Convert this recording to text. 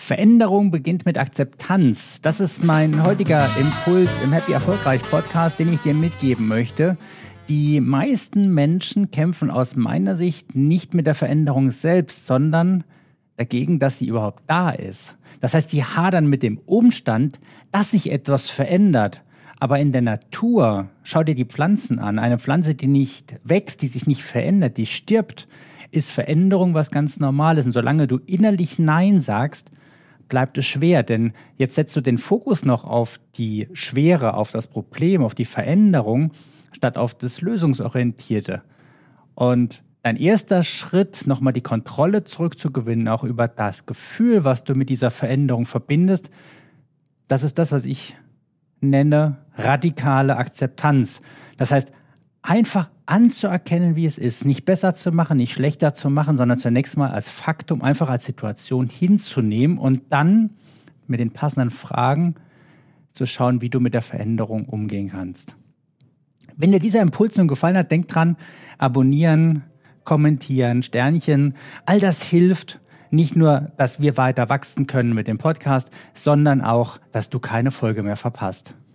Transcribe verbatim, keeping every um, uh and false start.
Veränderung beginnt mit Akzeptanz. Das ist mein heutiger Impuls im Happy Erfolgreich Podcast, den ich dir mitgeben möchte. Die meisten Menschen kämpfen aus meiner Sicht nicht mit der Veränderung selbst, sondern dagegen, dass sie überhaupt da ist. Das heißt, sie hadern mit dem Umstand, dass sich etwas verändert. Aber in der Natur, schau dir die Pflanzen an. Eine Pflanze, die nicht wächst, die sich nicht verändert, die stirbt, ist Veränderung was ganz Normales. Und solange du innerlich Nein sagst, bleibt es schwer. Denn jetzt setzt du den Fokus noch auf die Schwere, auf das Problem, auf die Veränderung, statt auf das Lösungsorientierte. Und dein erster Schritt, nochmal die Kontrolle zurückzugewinnen, auch über das Gefühl, was du mit dieser Veränderung verbindest, das ist das, was ich nenne radikale Akzeptanz. Das heißt, einfach anzuerkennen, wie es ist, nicht besser zu machen, nicht schlechter zu machen, sondern zunächst mal als Faktum, einfach als Situation hinzunehmen und dann mit den passenden Fragen zu schauen, wie du mit der Veränderung umgehen kannst. Wenn dir dieser Impuls nun gefallen hat, denk dran, abonnieren, kommentieren, Sternchen, all das hilft. Nicht nur, dass wir weiter wachsen können mit dem Podcast, sondern auch, dass du keine Folge mehr verpasst.